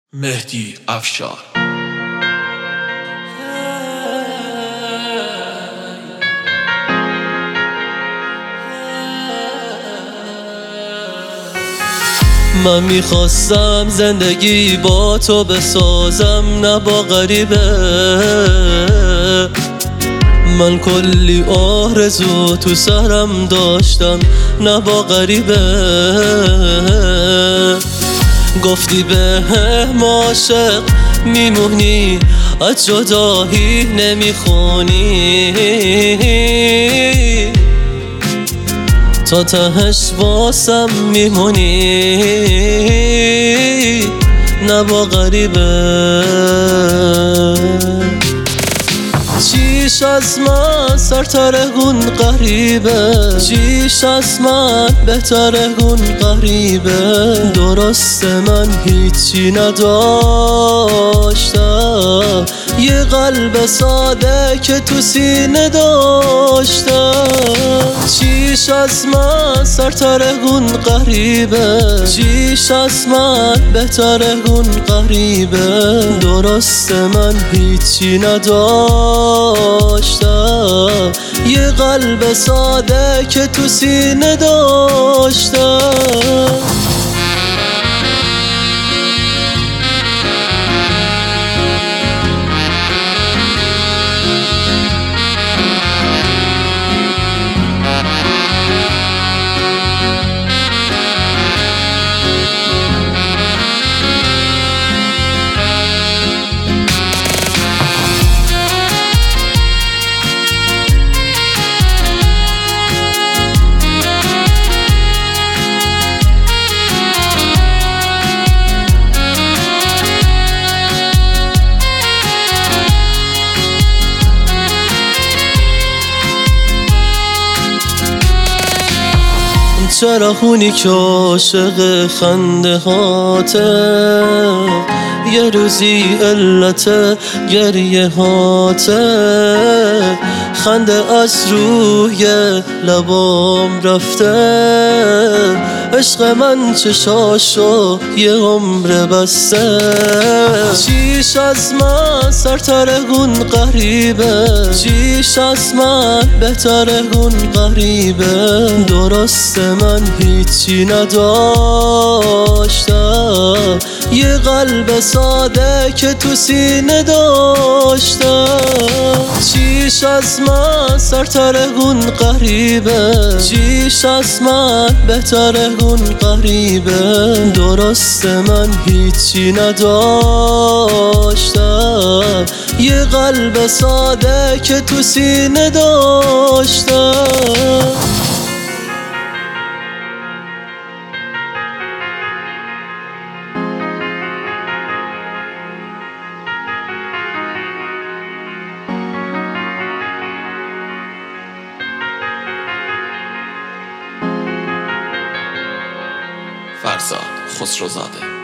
مهدی افشار. من میخواستم زندگی با تو بسازم، نه با غریبه. من کلی آرزو تو سرم داشتم، نه با غریبه. گفتی بهم عاشق میمونی، از جدایی نمیخونی، تا تهش واسم میمونی، نه با غریبه. چیش از من سرترهون غریبه، چیش از من بهترهون غریبه. درسته من هیچی نداشتم، یه قلب ساده که تو سینه داشتم. چیش از من سرترهون غریبه، چیش از من بهترهون غریبه. درسته من هیچی نداشتم، یه قلب ساده که تو سینه داشتم. چرا خونی که عاشق خنده هاته، یه روزی علت گریه هاته. خنده از روی لبام رفته، عشق من چشاشو یه عمر بسته. چیش از من سرترهون غریبه، چیش از من بهترهون غریبه. درسته من هیچی نداشتم، یه قلب ساده که تو سینه داشتم. چیش از من سرترهون غریبه، چیش از من بهترهون غریبه. درسته من هیچی نداشتم، یه قلب ساده که تو سینه داشتم. فرزاد خسروزاده.